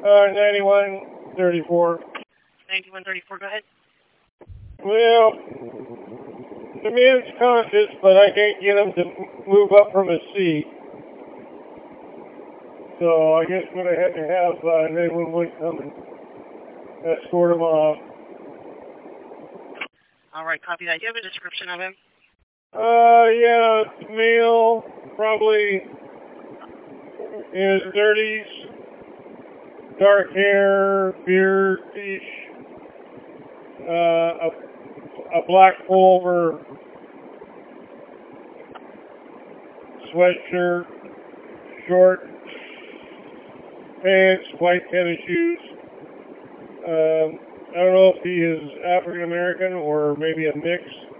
9134. 9134, go ahead. Well, the man's conscious, but I can't get him to move up from his seat. So I guess what I had to have 911 come and escort him off. All right, copy that. Do you have a description of him? Yeah, male, probably in his 30s, dark hair, beard-ish, a black pullover, sweatshirt, short pants, white tennis shoes. I don't know if he is African American or maybe a mix.